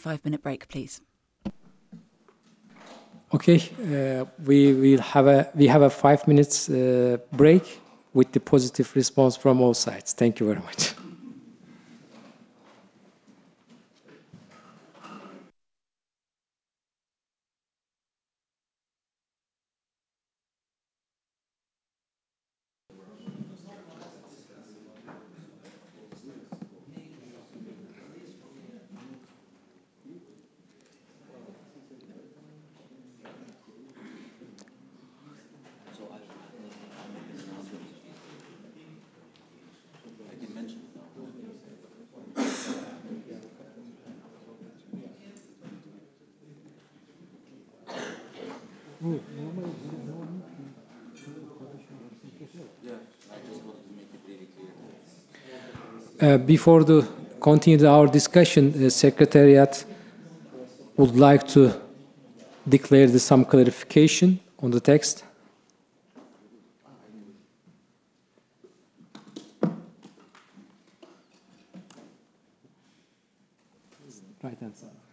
5-minute break, please. Okay, we have a 5 minutes break with the positive response from all sides. Thank you very much. Before to continue our discussion, the Secretariat would like to declare some clarification on the text. Right hand side.